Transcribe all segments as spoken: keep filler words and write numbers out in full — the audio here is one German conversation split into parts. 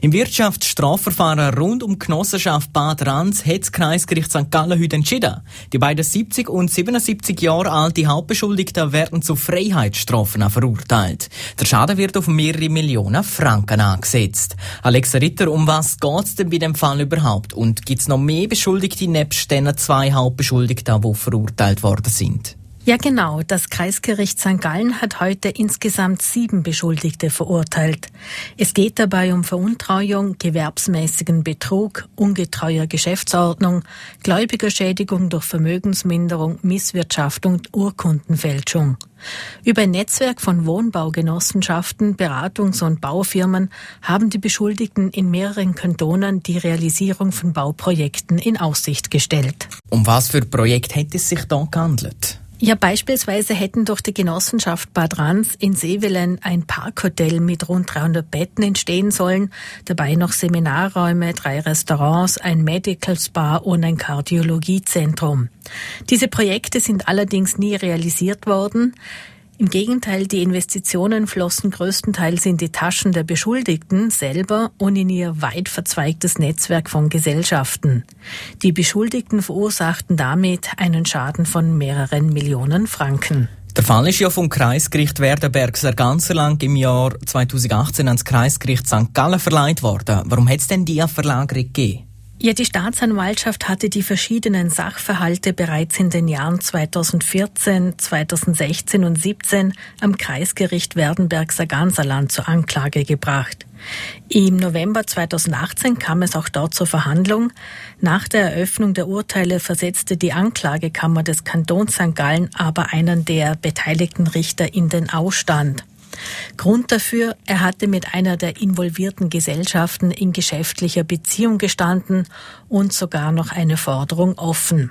Im Wirtschaftsstrafverfahren rund um die Genossenschaft Bad Ranz hat das Kreisgericht Sankt Gallen heute entschieden. Die beiden siebzig und siebenundsiebzig Jahre alte Hauptbeschuldigten werden zu Freiheitsstrafen verurteilt. Der Schaden wird auf mehrere Millionen Franken angesetzt. Alexa Ritter, um was geht es denn bei dem Fall überhaupt? Und gibt es noch mehr Beschuldigte nebst den zwei Hauptbeschuldigten, die verurteilt worden sind? Ja genau, das Kreisgericht Sankt Gallen hat heute insgesamt sieben Beschuldigte verurteilt. Es geht dabei um Veruntreuung, gewerbsmäßigen Betrug, ungetreuer Geschäftsordnung, Gläubigerschädigung durch Vermögensminderung, Misswirtschaftung und Urkundenfälschung. Über ein Netzwerk von Wohnbaugenossenschaften, Beratungs- und Baufirmen haben die Beschuldigten in mehreren Kantonen die Realisierung von Bauprojekten in Aussicht gestellt. Um was für ein Projekt hätte es sich da gehandelt? Ja, beispielsweise hätten durch die Genossenschaft Bad Ranz in Seewellen ein Parkhotel mit rund dreihundert Betten entstehen sollen, dabei noch Seminarräume, drei Restaurants, ein Medical Spa und ein Kardiologiezentrum. Diese Projekte sind allerdings nie realisiert worden. Im Gegenteil, die Investitionen flossen größtenteils in die Taschen der Beschuldigten selber und in ihr weit verzweigtes Netzwerk von Gesellschaften. Die Beschuldigten verursachten damit einen Schaden von mehreren Millionen Franken. Der Fall ist ja vom Kreisgericht Werdenberg-Sarganserland im Jahr zweitausendachtzehn ans Kreisgericht Sankt Gallen verleiht worden. Warum hat es denn diese Verlagerung gegeben? Ja, die Staatsanwaltschaft hatte die verschiedenen Sachverhalte bereits in den Jahren zweitausendvierzehn, zweitausendsechzehn und siebzehn am Kreisgericht Werdenberg-Sarganserland zur Anklage gebracht. Im November zweitausendachtzehn kam es auch dort zur Verhandlung. Nach der Eröffnung der Urteile versetzte die Anklagekammer des Kantons Sankt Gallen aber einen der beteiligten Richter in den Ausstand. Grund dafür, er hatte mit einer der involvierten Gesellschaften in geschäftlicher Beziehung gestanden und sogar noch eine Forderung offen.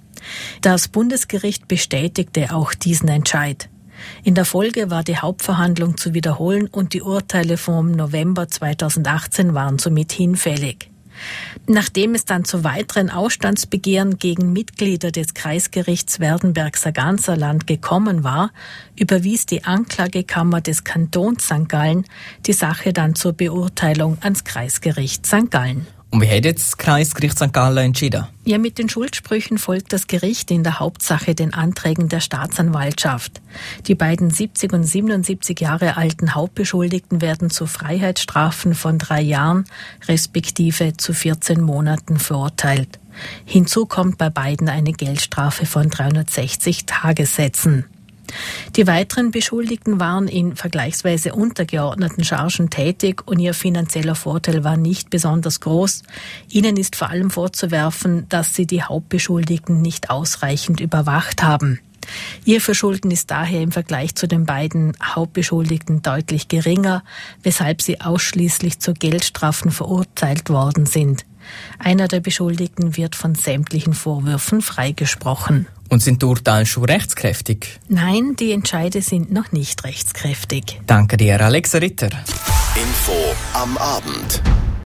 Das Bundesgericht bestätigte auch diesen Entscheid. In der Folge war die Hauptverhandlung zu wiederholen und die Urteile vom November zweitausendachtzehn waren somit hinfällig. Nachdem es dann zu weiteren Ausstandsbegehren gegen Mitglieder des Kreisgerichts Werdenberg-Sarganserland gekommen war, überwies die Anklagekammer des Kantons Sankt Gallen die Sache dann zur Beurteilung ans Kreisgericht Sankt Gallen. Und wie hat jetzt das Kreisgericht Sankt Gallen entschieden? Ja, mit den Schuldsprüchen folgt das Gericht in der Hauptsache den Anträgen der Staatsanwaltschaft. Die beiden siebzig und siebenundsiebzig Jahre alten Hauptbeschuldigten werden zu Freiheitsstrafen von drei Jahren respektive zu vierzehn Monaten verurteilt. Hinzu kommt bei beiden eine Geldstrafe von dreihundertsechzig Tagessätzen. Die weiteren Beschuldigten waren in vergleichsweise untergeordneten Chargen tätig und ihr finanzieller Vorteil war nicht besonders groß. Ihnen ist vor allem vorzuwerfen, dass sie die Hauptbeschuldigten nicht ausreichend überwacht haben. Ihr Verschulden ist daher im Vergleich zu den beiden Hauptbeschuldigten deutlich geringer, weshalb sie ausschließlich zu Geldstrafen verurteilt worden sind. Einer der Beschuldigten wird von sämtlichen Vorwürfen freigesprochen. Und sind die Urteile schon rechtskräftig? Nein, die Entscheide sind noch nicht rechtskräftig. Danke dir, Alexa Ritter. Info am Abend.